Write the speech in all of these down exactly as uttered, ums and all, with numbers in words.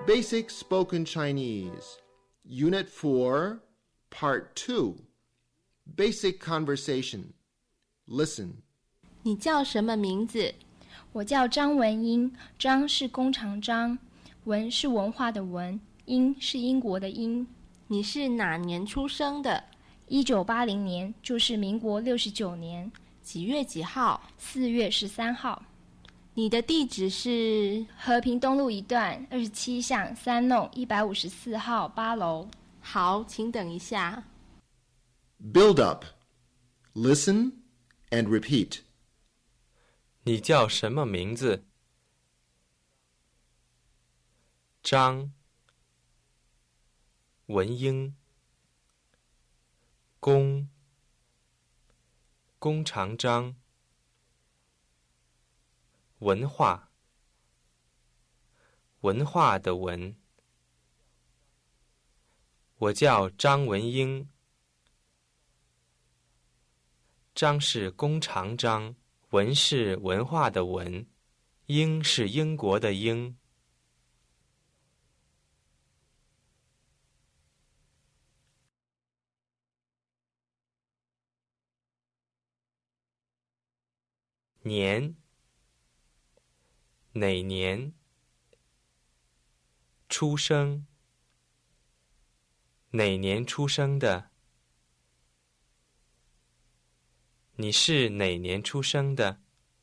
Basic Spoken Chinese, Unit four, Part two, Basic Conversation. Listen. 你叫什么名字？ 我叫张文英，张是弓长张，文是文化的文，英是英国的英。 你是哪年出生的？ 一九八零年，就是民国六十九年。 几月几号？ 四月十三号。 你的地址是和平东路一段二十七巷三弄一百五十四号八楼。 好，请等一下。 Build up. Listen and repeat. 你叫什么名字？张文英，弓弓长张，文化文化的文。我叫张文英，张是弓长张，文是文化的文，英是英国的英。年，哪年？出生，哪年出生的？你是哪年出生的？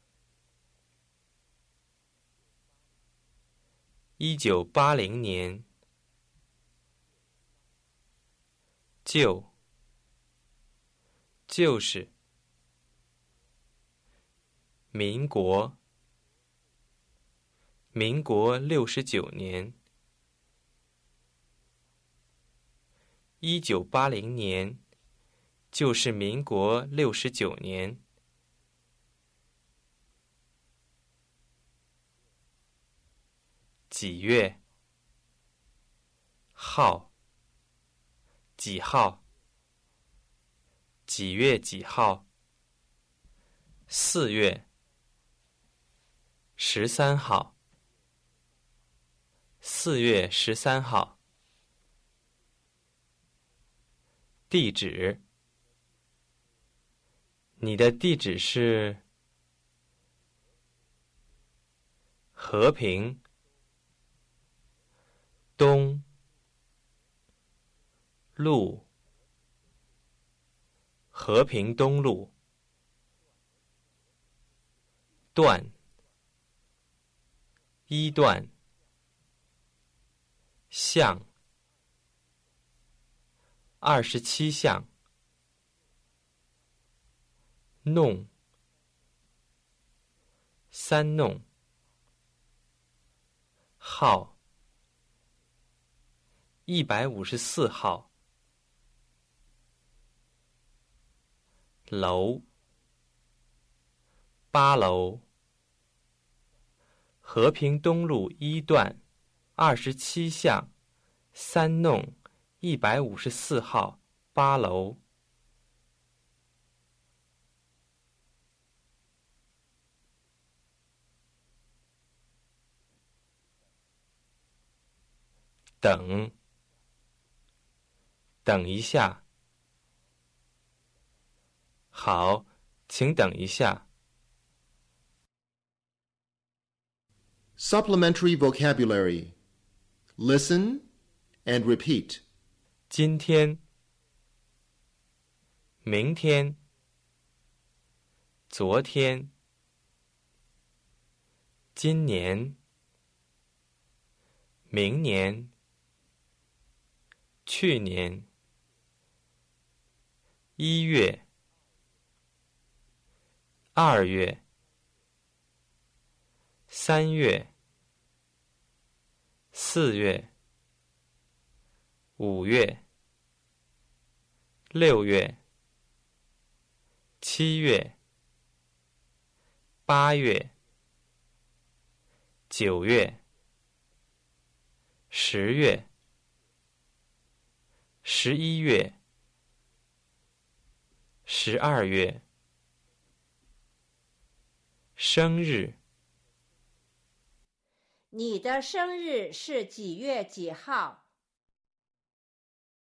一九八零年。就，就是民国，民国六十九年。一九八零年，就是民国六十九年。几月？号？几号？几月几号？四月。十三号，四月十三号。地址，你的地址是和平东路，和平东路段。一段，巷，二十七巷，弄，三弄，号，一百五十四号，楼，八楼。和平东路一段，二十七巷，三弄，一百五十四号，八楼。等，等一下。好，请等一下。 Supplementary vocabulary. Listen and repeat. 今天，明天，昨天，今年，明年，去年，一月，二月，三月，四月，五月，六月，七月，八月，九月，十月，十一月，十二月，生日。 你的生日是几月几号？